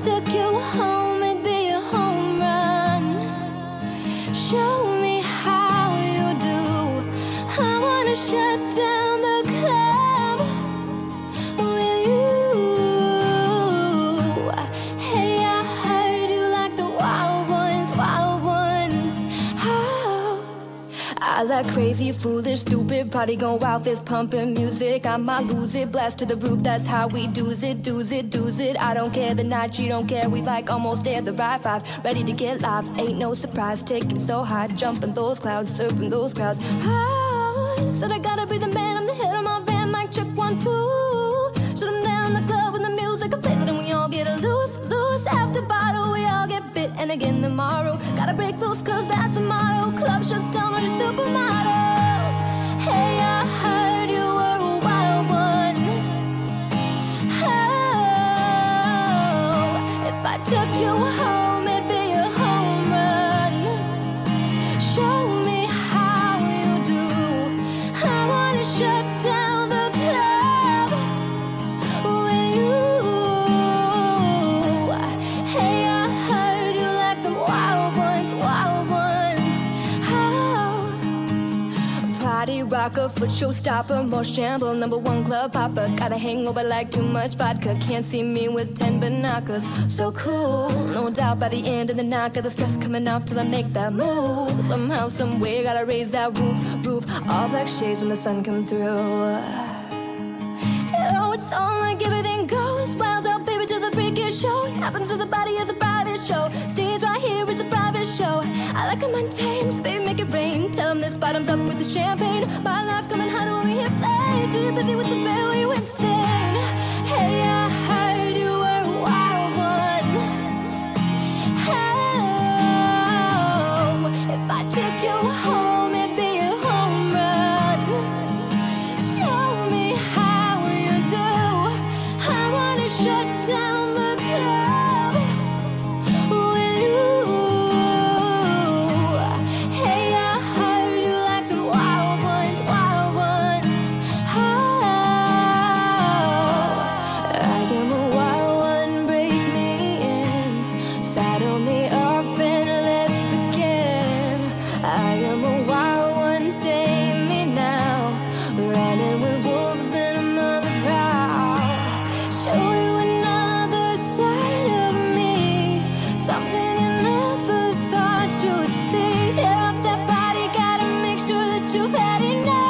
took you home, it'd be a home run. Show me how you do. I wanna shut down the club with you. Hey, I heard you like the wild ones, wild ones. How? I like crazy, foolish, stupid, party going wild, fist pumping music. I might lose it, blast to the roof, that's how we do's it, do's it, do's it. I don't care, the night you don't care, we like almost there, the ride five, ready to get live. Ain't no surprise, taking so high, jumping those clouds, surfing those crowds. Oh, said I gotta be the man, I'm the head of my van, mic check 1, 2. Shut 'em down, the club when the music plays it and we all get loose, loose. After bottle, we all get bit and again tomorrow. Gotta break loose cause that's a motto. Club shuts down on the supermodels. Hey, I heard you were a wild one. Oh, if I took you home, it'd be a home run. Show me how you do. I wanna shut down the club with you. Hey, I heard you like them wild ones, wild ones. Oh, party rocker, foot showstopper, more shamble, #1 club popper. Got a hangover like too much vodka. Can't see me with 10 binoculars. So cool, no doubt by the end of the night, got the stress coming off till I make that move. Somehow, somewhere, gotta raise that roof. All black shades when the sun come through. Oh, it's all like everything goes wild out, baby, to the freakiest show. Happens to the body is a private show. Stays right here, it's a private show. I like them untamed, baby, make it rain. Tell them this bottom's up with the champagne. My life coming hotter when we hit play. Too busy with the bill, you insane. Hey, I heard you were a wild one. Oh, if I took you home, it'd be a home run. Show me how you do. I wanna shut down the club with you. Hey, I heard you like them wild ones, wild ones. Oh, I am a wild one, break me in, saddle me up and let's begin. I am a wild one, tame me now, running with wolves and I'm on the prowl. Show you another side of me, something you never thought you would see. Tear up that body, gotta make sure that you've had enough.